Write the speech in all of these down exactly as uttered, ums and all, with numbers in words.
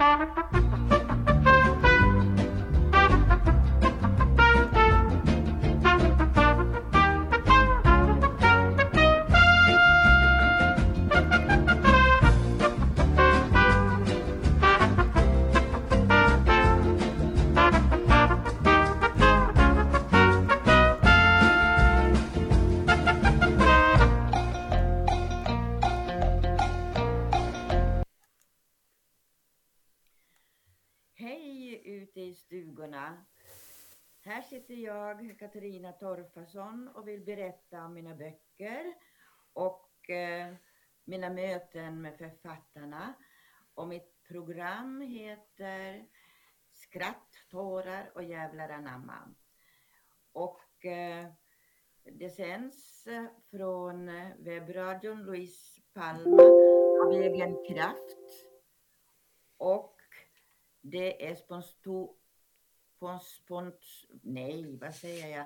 Hej ute i stugorna. Här sitter jag, Katarina Torfason, och vill berätta om mina böcker och eh, mina möten med författarna. Och mitt program heter Skratt, tårar och jävlar anamma. Och eh, det sänds från webbradion Louise Palma av egen kraft. Och det är sponsto, spons, nej, vad säger jag?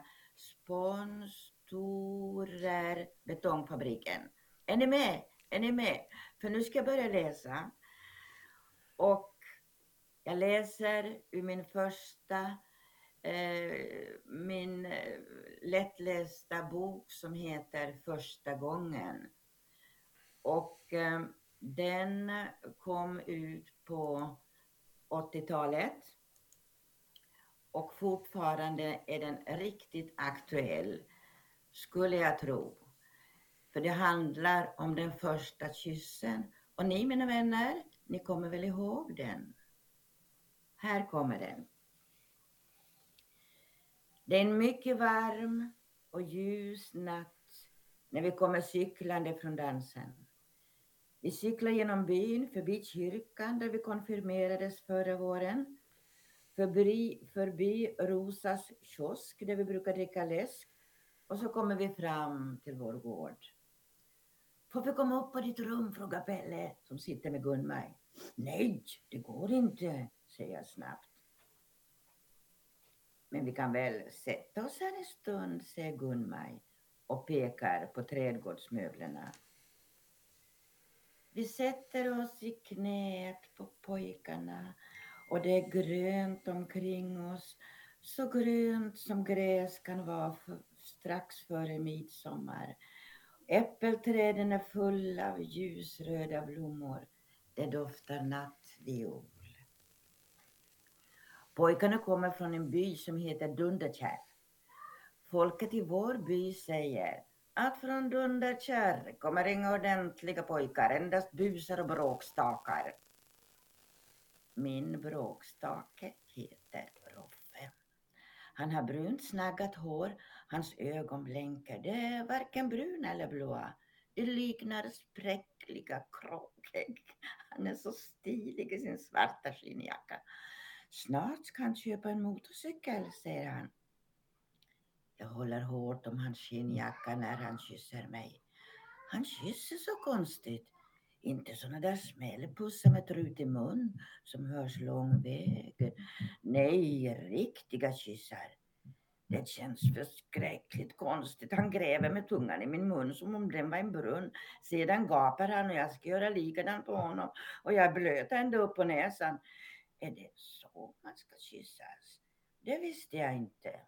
Sponsorer Betongfabriken. Är ni med? Är ni med? För nu ska jag börja läsa. Och jag läser ur min första, eh, min lättlästa bok som heter Första gången. Och eh, den kom ut på åttiotalet. Och fortfarande är den riktigt aktuell, skulle jag tro. För det handlar om den första kyssen. Och ni, mina vänner, ni kommer väl ihåg den? Här kommer den. Det är en mycket varm och ljus natt när vi kommer cyklande från dansen. Vi cyklar genom byn, förbi kyrkan där vi konfirmerades förra våren. Förbi, förbi Rosas kiosk där vi brukar dricka läsk. Och så kommer vi fram till vår gård. Får vi komma upp på ditt rum, frågar Pelle som sitter med Gun-Maj. Nej, det går inte, säger jag snabbt. Men vi kan väl sätta oss här en stund, säger Gun-Maj och pekar på trädgårdsmöblerna. Vi sätter oss i knät på pojkarna och det är grönt omkring oss. Så grönt som gräs kan vara för, strax före midsommar. Äppelträden är fulla av ljusröda blommor. Det doftar nattviol. Pojkarna kommer från en by som heter Dunderkärr. Folket i vår by säger att från Dunderkärr kommer inga ordentliga pojkar, endast busar och bråkstakar. Min bråkstake heter Roffe. Han har brunt snaggat hår, hans ögon blänker. Det är varken bruna eller blåa. Det liknar spräckliga kråkägg. Han är så stilig i sin svarta skinnjacka. Snart ska han köpa en motorcykel, säger han. Jag håller hårt om hans skinnjacka när han kysser mig. Han kysser så konstigt. Inte såna där smällpussar med trutig mun som hörs lång väg. Nej, riktiga kyssar. Det känns förskräckligt konstigt. Han gräver med tungan i min mun som om den var en brunn. Sedan gapar han och jag ska göra likadant på honom. Och jag blöt ända upp på näsan. Är det så man ska kyssas? Det visste jag inte.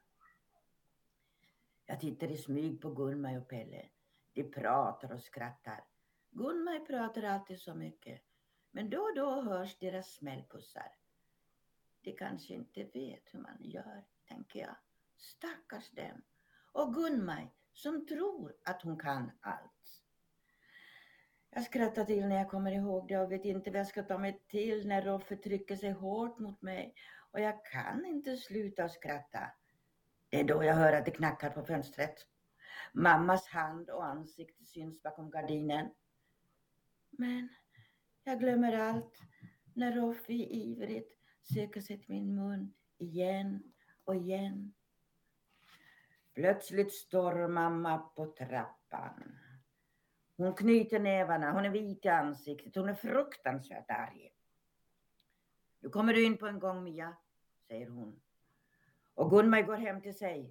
Jag tittar i smyg på Gun-Maj och Pelle. De pratar och skrattar. Gun-Maj pratar alltid så mycket. Men då och då hörs deras smällpussar. De kanske inte vet hur man gör, tänker jag. Stackars dem. Och Gun-Maj som tror att hon kan allt. Jag skrattar till när jag kommer ihåg det och vet inte vad jag ska ta mig till när Roffe trycker sig hårt mot mig. Och jag kan inte sluta skratta. Det är då jag hör att det knackar på fönstret. Mammas hand och ansikte syns bakom gardinen. Men jag glömmer allt när Roffe ivrigt söker sig till min mun igen och igen. Plötsligt står mamma på trappan. Hon knyter nävarna, hon är vit i ansiktet, hon är fruktansvärt arg. Nu kommer du in på en gång, Mia, säger hon. Och Gun-Maj går hem till sig.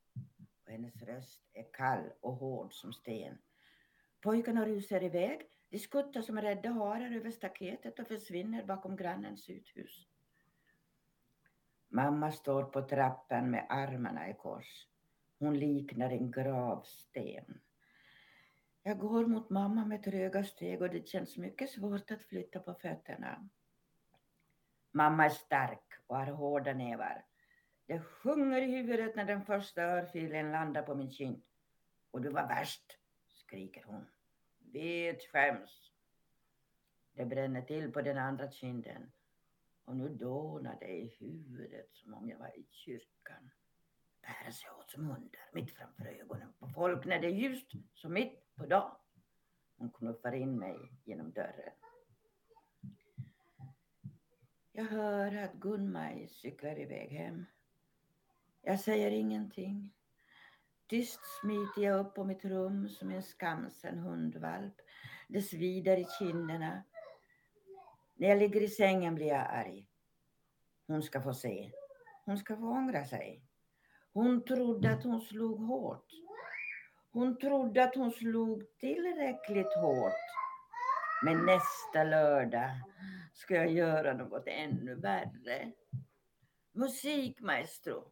Och hennes röst är kall och hård som sten. Pojkarna rusar iväg. De skuttar som rädda harar över staketet och försvinner bakom grannens uthus. Mamma står på trappan med armarna i kors. Hon liknar en gravsten. Jag går mot mamma med tröga steg och det känns mycket svårt att flytta på fötterna. Mamma är stark och har hårda nävar. Det sjunger i huvudet när den första örfilen landar på min kind. Och du var värst, skriker hon. Vet skäms. Det bränner till på den andra kinden. Och nu dånar det i huvudet som om jag var i kyrkan. Bära sig åt som hundar mitt framför ögonen på folk när det är ljust som mitt på dagen. Hon knuffar in mig genom dörren. Jag hör att Gun-Maj cyklar iväg hem. Jag säger ingenting. Tyst smiter jag upp på mitt rum som en skamsen hundvalp. Det svider i kinderna. När jag ligger i sängen blir jag arg. Hon ska få se. Hon ska få ångra sig. Hon trodde att hon slog hårt. Hon trodde att hon slog tillräckligt hårt. Men nästa lördag ska jag göra något ännu värre. Musik, maestro.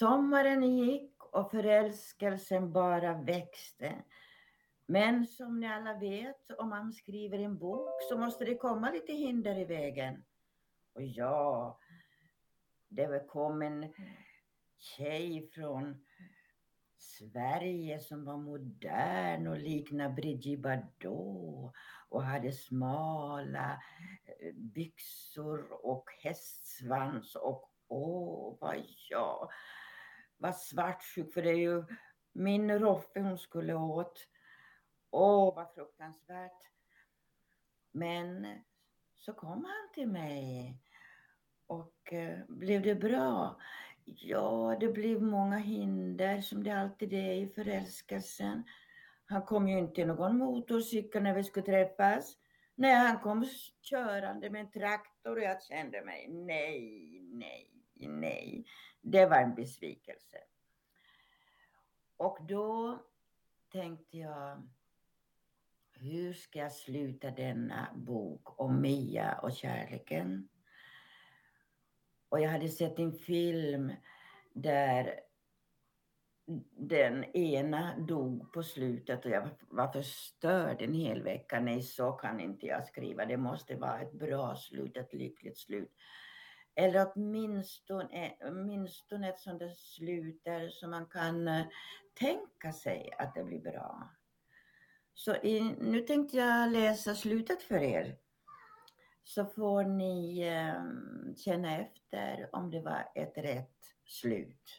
Sommaren gick och förälskelsen bara växte. Men som ni alla vet, om man skriver en bok så måste det komma lite hinder i vägen. Och ja, det kom en tjej från Sverige som var modern och liknade Brigitte Bardot och hade smala byxor och hästsvans och åh vad jag var svartsjuk, för det är ju min Roffe hon skulle åt. Åh vad fruktansvärt. Men så kom han till mig och eh, blev det bra? Ja, det blev många hinder som det alltid är i förälskelsen. Han kom ju inte i någon motorcykel när vi skulle träffas. Nej, han kom körande med en traktor och jag kände mig, nej, nej, nej. Det var en besvikelse. Och då tänkte jag, hur ska jag sluta denna bok om Mia och kärleken? Och jag hade sett en film där den ena dog på slutet och jag var förstörd en hel vecka. Nej, så kan inte jag skriva. Det måste vara ett bra slut, ett lyckligt slut. Eller åtminstone, åtminstone ett sånt där slut där som man kan uh, tänka sig att det blir bra. Så i, nu tänkte jag läsa slutet för er. Så får ni uh, känna efter om det var ett rätt slut.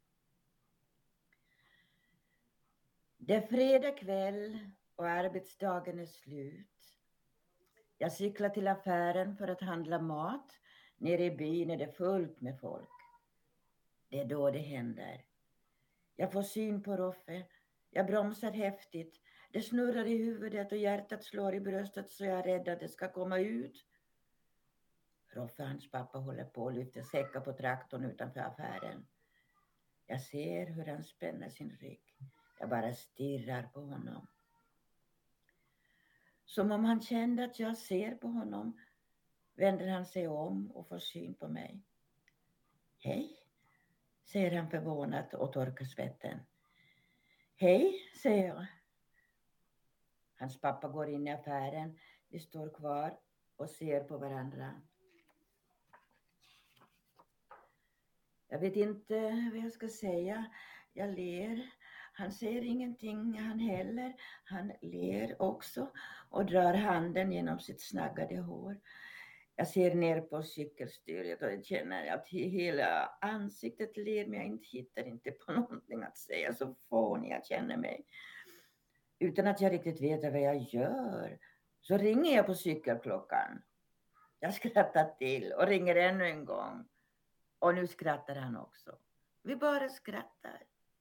Det är fredag kväll och arbetsdagen är slut. Jag cyklar till affären för att handla mat. Nere i byn är det fullt med folk. Det är då det händer. Jag får syn på Roffe. Jag bromsar häftigt. Det snurrar i huvudet och hjärtat slår i bröstet så jag är rädd att det ska komma ut. Roffe och hans pappa håller på och lyfter säckar på traktorn utanför affären. Jag ser hur han spänner sin rygg. Jag bara stirrar på honom. Som om han kände att jag ser på honom vänder han sig om och får syn på mig. Hej, säger han förvånat och torkar svetten. Hej, säger jag. Hans pappa går in i affären. Vi står kvar och ser på varandra. Jag vet inte vad jag ska säga. Jag ler. Han säger ingenting han heller. Han ler också och drar handen genom sitt snaggade hår. Jag ser ner på cykelstyret och jag känner att hela ansiktet ler, men jag inte hittar inte på någonting att säga. Så fånig jag känner mig. Utan att jag riktigt vet vad jag gör så ringer jag på cykelklockan. Jag skrattar till och ringer ännu en gång. Och nu skrattar han också. Vi bara skrattar.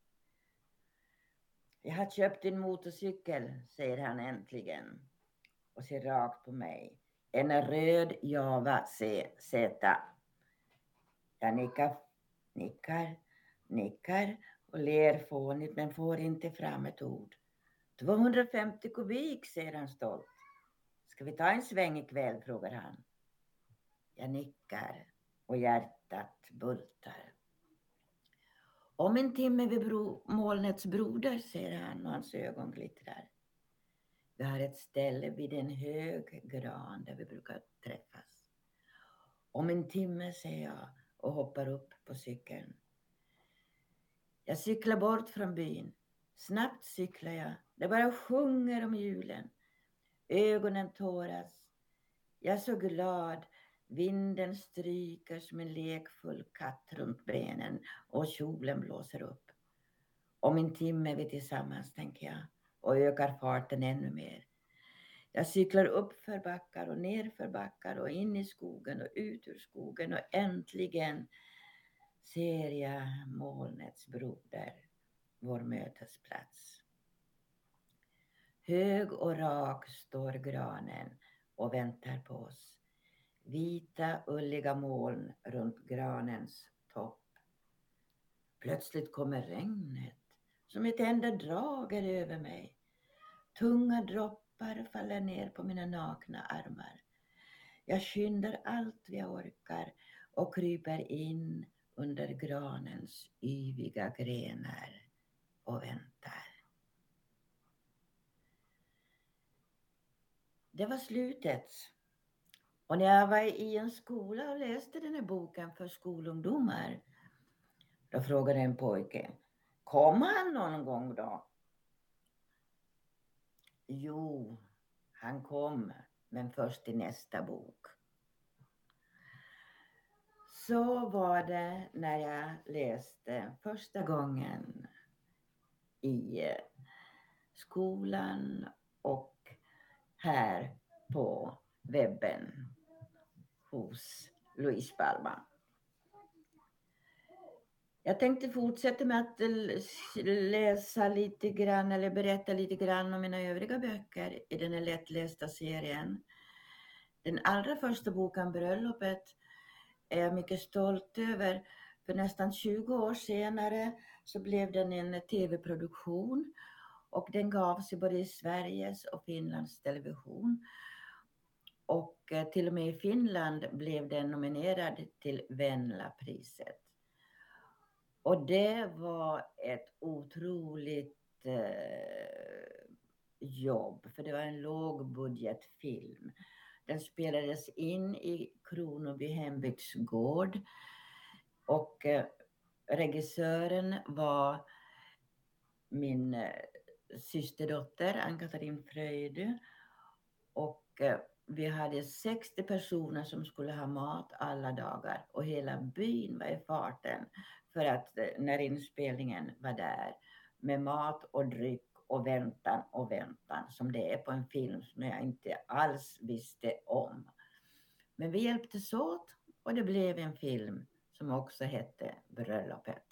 Jag har köpt en motorcykel, säger han äntligen. Och ser rakt på mig. En röd Java C Z. Jag nickar, nickar, nickar och ler fånigt men får inte fram ett ord. tvåhundrafemtio kubik, säger han stolt. Ska vi ta en sväng ikväll, frågar han. Jag nickar och hjärtat bultar. Om en timme vid bro, molnets broder, säger han och hans ögon glittrar. Vi har ett ställe vid en hög gran där vi brukar träffas. Om en timme, säger jag och hoppar upp på cykeln. Jag cyklar bort från byn. Snabbt cyklar jag. Det bara sjunger om julen. Ögonen tåras. Jag är så glad. Vinden stryker som en lekfull katt runt benen och kjolen blåser upp. Om en timme är vi tillsammans, tänker jag, och ökar farten ännu mer. Jag cyklar upp för backar och ner för backar och in i skogen och ut ur skogen och äntligen ser jag molnets broder, vår mötesplats. Hög och rak står granen och väntar på oss. Vita ulliga moln runt granens topp. Plötsligt kommer regnet som ett enda drag är över mig. Tunga droppar faller ner på mina nakna armar. Jag skyndar allt jag orkar och kryper in under granens yviga grenar och väntar. Det var slutet. Och när jag var i en skola och läste den här boken för skolungdomar, då frågade en pojke, kom han någon gång då? Jo, han kom, men först i nästa bok. Så var det när jag läste första gången i skolan och här på webben hos Louise Palma. Jag tänkte fortsätta med att läsa lite grann eller berätta lite grann om mina övriga böcker i den här lättlästa serien. Den allra första boken, Bröllopet, är jag mycket stolt över. För nästan tjugo år senare så blev den en tv-produktion och den gavs i både Sveriges och Finlands television. Och till och med i Finland blev den nominerad till Venla-priset. Och det var ett otroligt eh, jobb, för det var en lågbudgetfilm. Den spelades in i Kronoby hembygdsgård och eh, regissören var min eh, systerdotter Ann-Katrin Fröjdy och eh, vi hade sextio personer som skulle ha mat alla dagar och hela byn var i farten för att eh, när inspelningen var där med mat och dryck och väntan och väntan som det är på en film som jag inte alls visste om. Men vi hjälptes åt och det blev en film som också hette Bröllopet.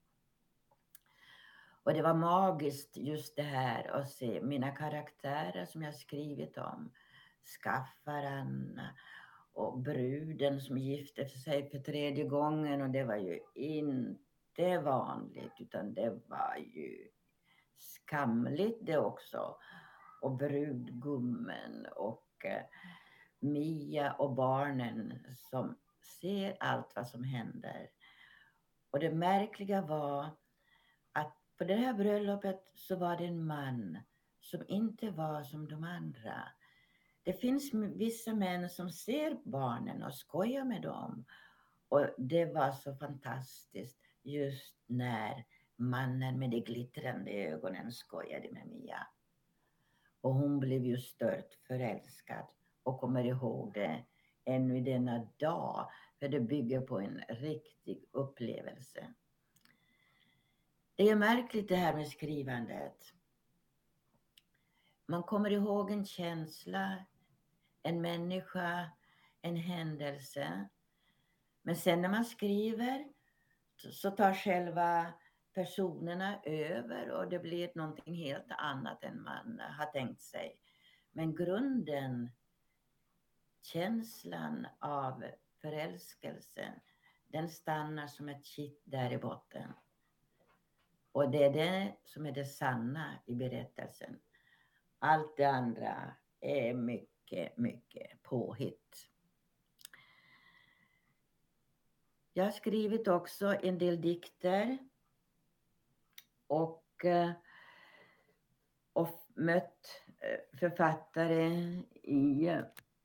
Och det var magiskt just det här att se mina karaktärer som jag skrivit om. Skaffaren och bruden som gifte sig för tredje gången, och det var ju inte vanligt utan det var ju skamligt det också. Och brudgummen och eh, Mia och barnen som ser allt vad som händer. Och det märkliga var att på det här bröllopet så var det en man som inte var som de andra. Det finns vissa män som ser barnen och skojar med dem. Och det var så fantastiskt just när mannen med de glittrande ögonen skojade med Mia. Och hon blev ju stört förälskad och kommer ihåg det ännu i denna dag. För det bygger på en riktig upplevelse. Det är märkligt det här med skrivandet. Man kommer ihåg en känsla, en människa, en händelse. Men sen när man skriver så tar själva personerna över och det blir någonting helt annat än man har tänkt sig. Men grunden, känslan av förälskelsen, den stannar som ett kitt där i botten. Och det är det som är det sanna i berättelsen. Allt det andra är mycket, mycket påhitt. Jag har skrivit också en del dikter och, och mött författare i,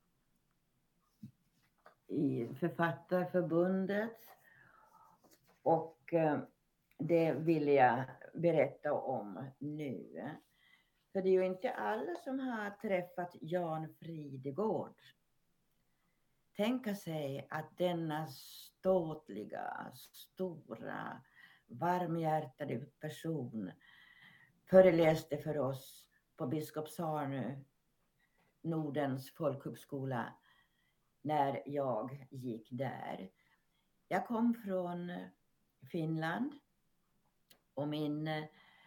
i Författarförbundet och det vill jag berätta om nu. För det är ju inte alla som har träffat Jan Fridegård. Tänka sig att denna ståtliga, stora, varmhjärtade person föreläste för oss på Biskopsharnö, Nordens folkhögskola, när jag gick där. Jag kom från Finland och min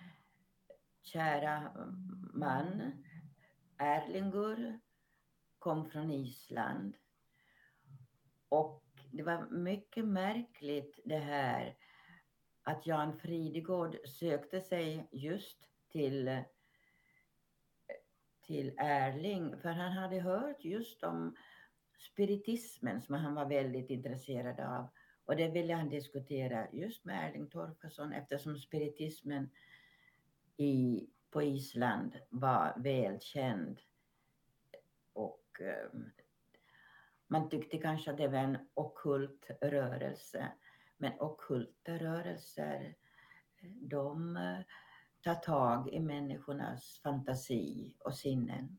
kära man Erlingur kom från Island. Och det var mycket märkligt det här att Jan Fridegård sökte sig just till, till Erling. För han hade hört just om spiritismen som han var väldigt intresserad av. Och det ville han diskutera just med Erling Torfason eftersom spiritismen i, på Island var välkänd. Och eh, man tyckte kanske att det var en ockult rörelse. Men ockulta rörelser, de eh, tar tag i människornas fantasi och sinnen.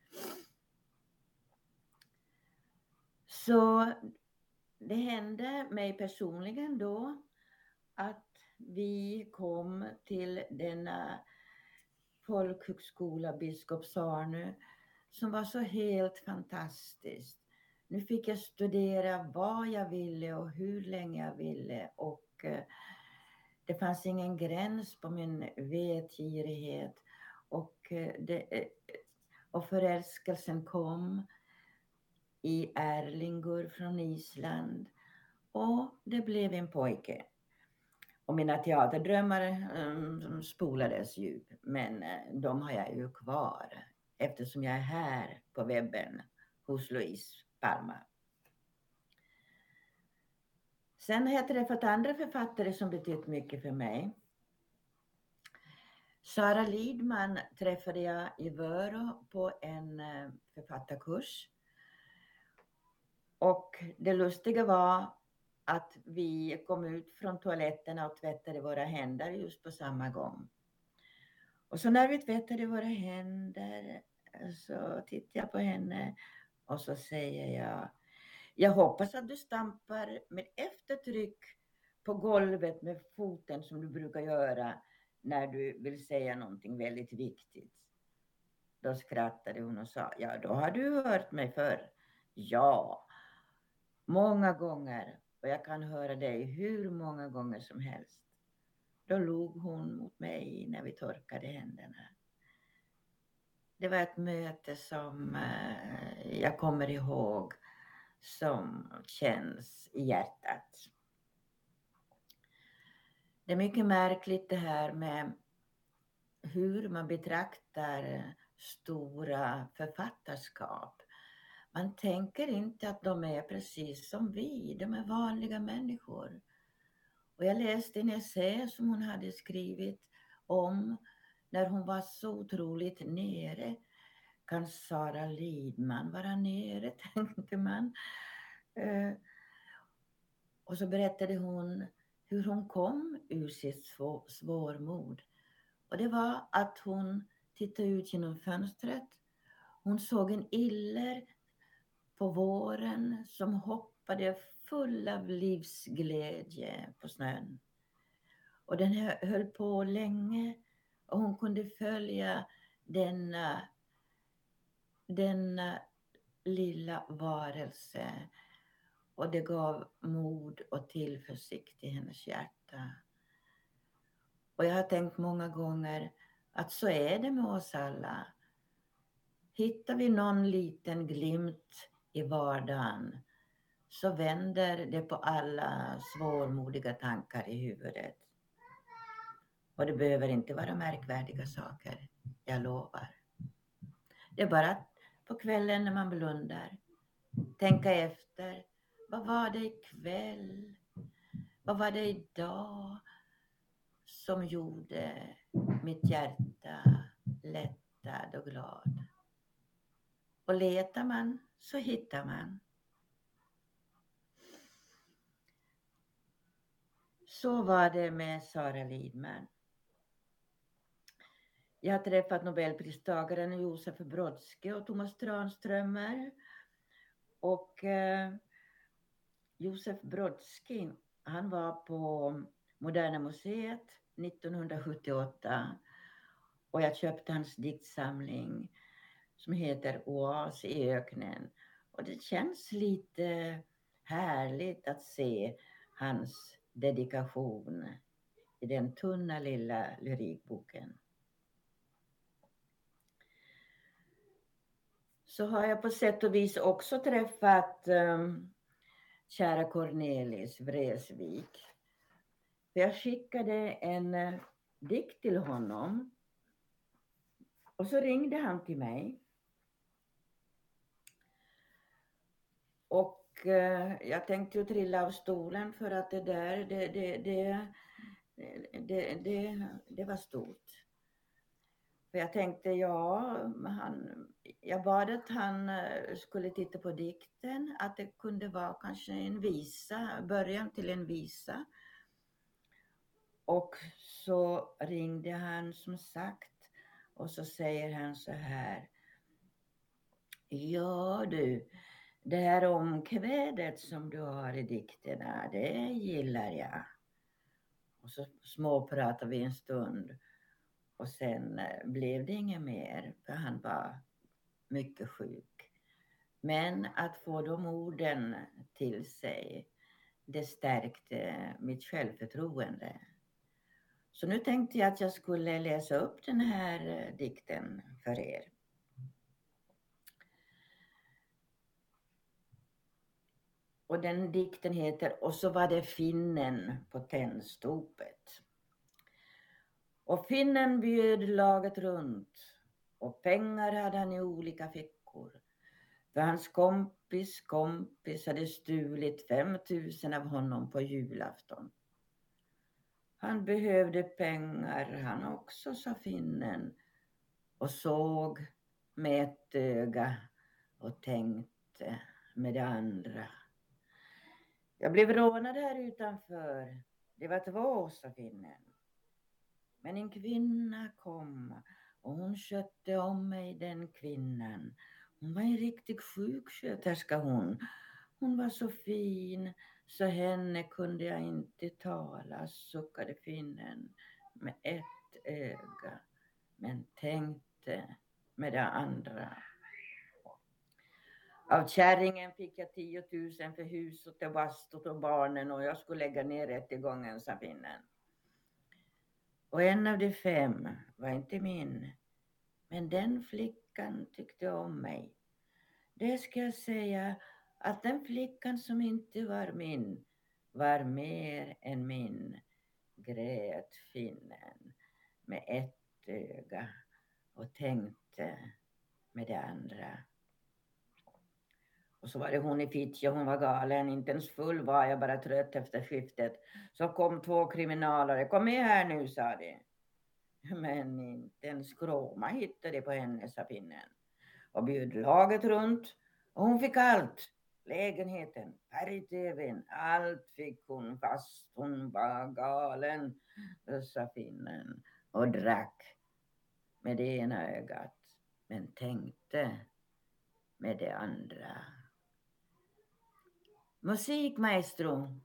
Så det hände mig personligen då att vi kom till denna folkhögskola Biskopsarnö som var så helt fantastiskt. Nu fick jag studera vad jag ville och hur länge jag ville, och eh, det fanns ingen gräns på min vetgirighet, och, eh, det, eh, och förälskelsen kom i Erlingur från Island, och det blev en pojke. Och mina teaterdrömmar um, spolades ju, men uh, de har jag ju kvar eftersom jag är här på webben hos Louise Palma. Sen har jag träffat andra författare som betytt mycket för mig. Sara Lidman träffade jag i Vörå på en uh, författarkurs. Och det lustiga var att vi kom ut från toaletterna och tvättade våra händer just på samma gång. Och så när vi tvättade våra händer så tittar jag på henne och så säger jag: jag hoppas att du stampar med eftertryck på golvet med foten som du brukar göra när du vill säga någonting väldigt viktigt. Då skrattade hon och sa: ja, då har du hört mig förr. Ja, många gånger. Och jag kan höra dig hur många gånger som helst. Då log hon mot mig när vi torkade händerna. Det var ett möte som eh, jag kommer ihåg, som känns i hjärtat. Det är mycket märkligt det här med hur man betraktar stora författarskap. Man tänker inte att de är precis som vi, de är vanliga människor. Och jag läste en essä som hon hade skrivit om när hon var så otroligt nere. Kan Sara Lidman vara nere, tänkte man. Uh, och så berättade hon hur hon kom ur sitt svår, svårmod. Och det var att hon tittade ut genom fönstret. Hon såg en iller på våren som hoppade full av livsglädje på snön. Och den höll på länge och hon kunde följa denna, denna lilla varelse. Och det gav mod och tillförsikt i hennes hjärta. Och jag har tänkt många gånger att så är det med oss alla. Hittar vi någon liten glimt i vardagen så vänder det på alla svårmodiga tankar i huvudet. Och det behöver inte vara märkvärdiga saker, jag lovar. Det är bara på kvällen när man blundar, tänka efter. Vad var det ikväll? Vad var det idag som gjorde mitt hjärta lättad och glad? Och letar man så hittar man. Så var det med Sara Lidman. Jag har träffat Nobelpristagaren Josef Brodsky och Thomas Tranströmer. Och eh, Josef Brodsky, han var på Moderna museet nittonhundrasjuttioåtta. Och jag köpte hans diktsamling som heter Oas i öknen. Och det känns lite härligt att se hans dedikation i den tunna lilla lyrikboken. Så har jag på sätt och vis också träffat um, kära Cornelis Vreeswijk. För jag skickade en uh, dikt till honom. Och så ringde han till mig. Och eh, jag tänkte ju trilla av stolen för att det där, det, det, det, det, det, det var stort. För jag tänkte, ja, han, jag bad att han eh, skulle titta på dikten, att det kunde vara kanske en visa, början till en visa. Och så ringde han som sagt och så säger han så här: ja du, det här omkvädet som du har i dikterna, det gillar jag. Och så småpratade vi en stund och sen eh, blev det inget mer, för han var mycket sjuk. Men att få de orden till sig, det stärkte mitt självförtroende. Så nu tänkte jag att jag skulle läsa upp den här eh, dikten för er. Och den dikten heter Och så var det finnen på tändstopet. Och finnen bjöd laget runt och pengar hade han i olika fickor. För hans kompis kompis hade stulit femtusen av honom på julafton. Han behövde pengar han också, sa finnen, och såg med ett öga och tänkte med det andra. Jag blev rånad här utanför. Det var två, sa finnen. Men en kvinna kom och hon skötte om mig, den kvinnan. Hon var en riktig sjuksköterska hon. Hon var så fin så henne kunde jag inte tala, suckade finnen med ett öga, men tänkte med det andra. Av kärringen fick jag tiotusen för huset och bastut och barnen och jag skulle lägga ner rättegången, sa finnen. Och en av de fem var inte min, men den flickan tyckte om mig. Det ska jag säga, att den flickan som inte var min var mer än min, grät finnen med ett öga och tänkte med det andra. Och så var det hon i Fittja, hon var galen, inte ens full var jag, bara trött efter skiftet. Så kom två kriminalare, kom med här nu, sa de. Men inte en skråma hittade på henne, sa finnen. Och bjöd laget runt och hon fick allt. Lägenheten, färg-tvn, allt fick hon fast hon var galen, sa finnen och drack med det ena ögat men tänkte med det andra. Musik, maestro.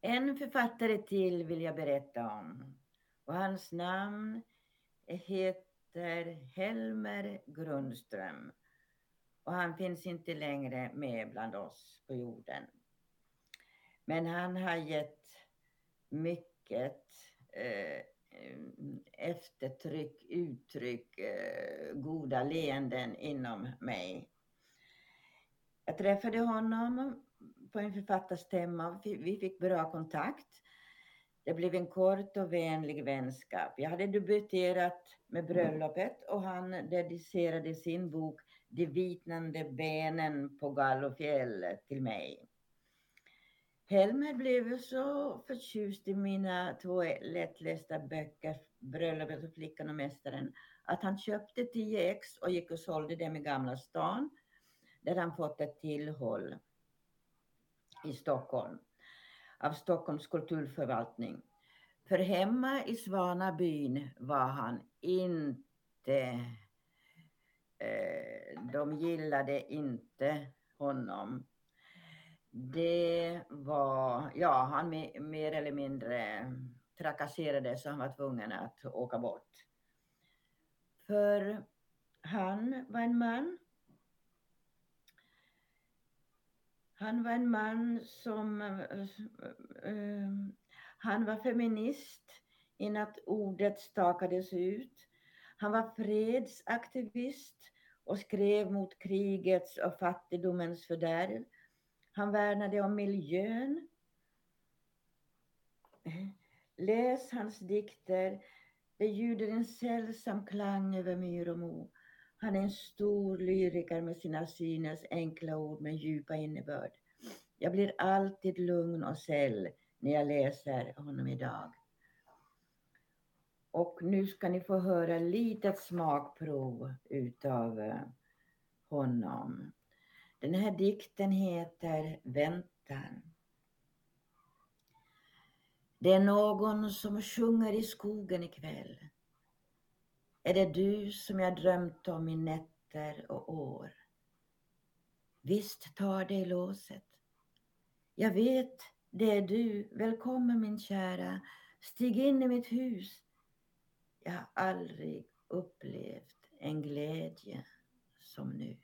En författare till vill jag berätta om. Och hans namn heter Helmer Grundström. Och han finns inte längre med bland oss på jorden. Men han har gett mycket eh, eftertryck, uttryck, eh, goda leenden inom mig. Jag träffade honom på en författarstämma. Vi fick bra kontakt. Det blev en kort och vänlig vänskap. Jag hade debuterat med bröllopet och han dedicerade sin bok De vitnande benen på Gallofjäll till mig. Helmer blev så förtjust i mina två lättlästa böcker, Bröllopet och flickan och mästaren, att han köpte tio ex och gick och sålde dem i Gamla stan, där han fått ett tillhåll i Stockholm av Stockholms kulturförvaltning. För hemma i Svanabyn var han inte, eh, de gillade inte honom. Det var, ja, han me, mer eller mindre trakasserade så han var tvungen att åka bort. För han var en man. Han var en man som, uh, uh, han var feminist innan att ordet stakades ut. Han var fredsaktivist och skrev mot krigets och fattigdomens fördärv. Han värnade om miljön. Läs hans dikter. Det ljuder en sällsam klang över myr och mo. Han är en stor lyriker med sina synes enkla ord med djupa innebörd. Jag blir alltid lugn och säll när jag läser honom idag. Och nu ska ni få höra litet smakprov utav honom. Den här dikten heter Väntan. Det är någon som sjunger i skogen ikväll. Är det du som jag drömt om i nätter och år? Visst tar det i låset. Jag vet, det är du. Välkommen min kära. Stig in i mitt hus. Jag har aldrig upplevt en glädje som nu.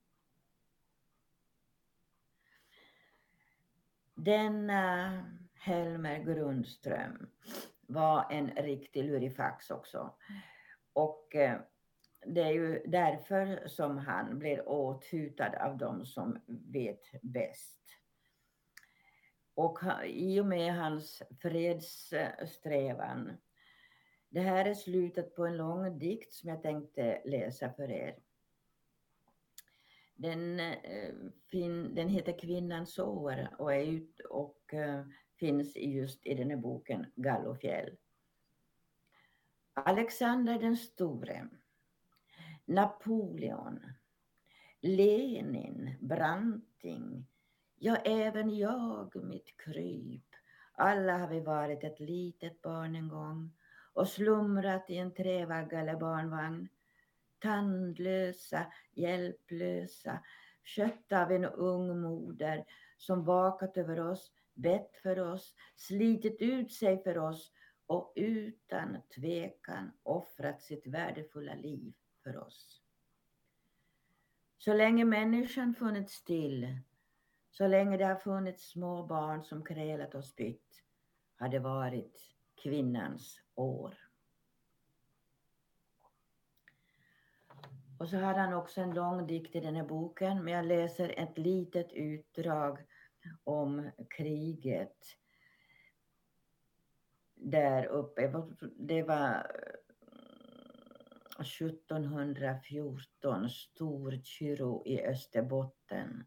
Denna Helmer Grundström var en riktig lurifax också. Och eh, det är ju därför som han blir åthutad av dem som vet bäst. Och i och med hans fredssträvan. Det här är slutet på en lång dikt som jag tänkte läsa för er. Den, eh, fin, den heter Kvinnans år och, är ut, och eh, finns just i den här boken Gallofjäll. Alexander den store, Napoleon, Lenin, Branting, ja även jag mitt kryp. Alla har vi varit ett litet barn en gång och slumrat i en trävagga eller barnvagn. Tandlösa, hjälplösa, skötta av en ung moder som vakat över oss, bett för oss, slitit ut sig för oss och utan tvekan offrat sitt värdefulla liv för oss. Så länge människan funnits till, så länge det har funnits små barn som krälat och spytt, har det varit kvinnans år. Och så har han också en lång dikt i den här boken, men jag läser ett litet utdrag om kriget där uppe. Det var sjuttonhundrafjorton, Storkyrå i Österbotten.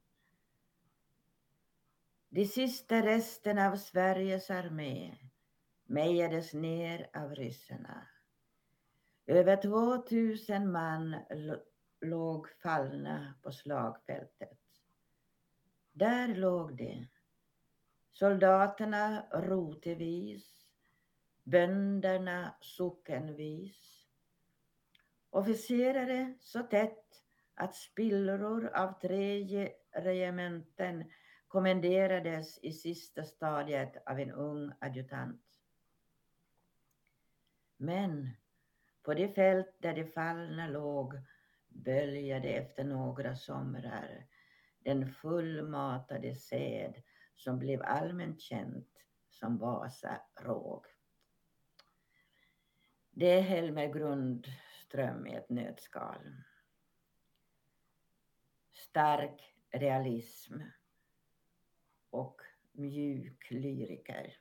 De sista resterna av Sveriges armé mejades ner av ryssarna. Över tvåtusen man låg fallna på slagfältet. Där låg de, soldaterna rotevis, bönderna sockenvis. Officerare så tätt att spillror av tre regementen kommenderades i sista stadiet av en ung adjutant. Men på det fält där de fallna låg böljade efter några somrar den fullmatade säd som blev allmänt känt som Vasaråg. Det är Helmer Grundström i ett nötskal. Stark realism och mjuk lyriker.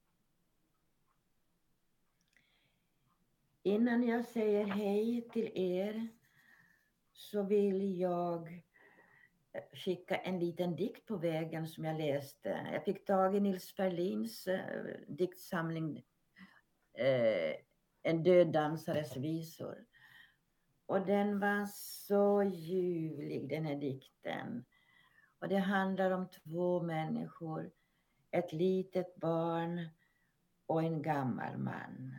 Innan jag säger hej till er så vill jag skicka en liten dikt på vägen som jag läste. Jag fick tag i Nils Ferlins eh, diktsamling eh, En död dansares visor. Och den var så ljuvlig, den här dikten. Och det handlar om två människor, ett litet barn och en gammal man.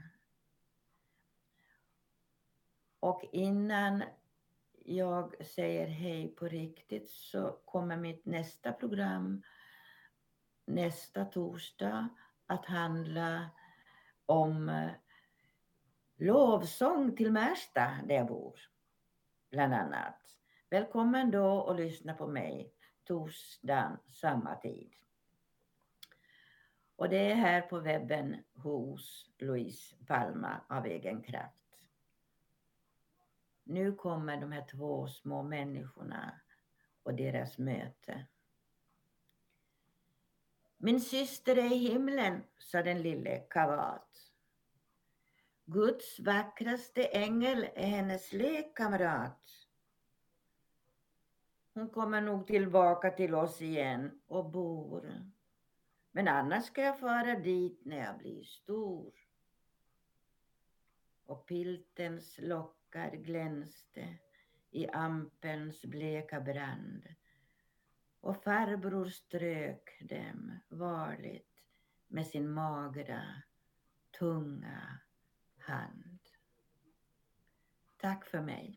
Och innan jag säger hej på riktigt så kommer mitt nästa program nästa torsdag att handla om lovsång till Märsta där jag bor, bland annat. Välkommen då och lyssna på mig torsdagen samma tid. Och det är här på webben hos Louise Palma av egen kraft. Nu kommer de här två små människorna och deras möte. Min syster är i himlen, sa den lille Kavat. Guds vackraste ängel är hennes lekkamrat. Hon kommer nog tillbaka till oss igen och bor. Men annars ska jag fara dit när jag blir stor. Och piltens lockar glänste i ampelns bleka brand. Och farbror strök dem varligt med sin magra, tunga hand. Tack för mig.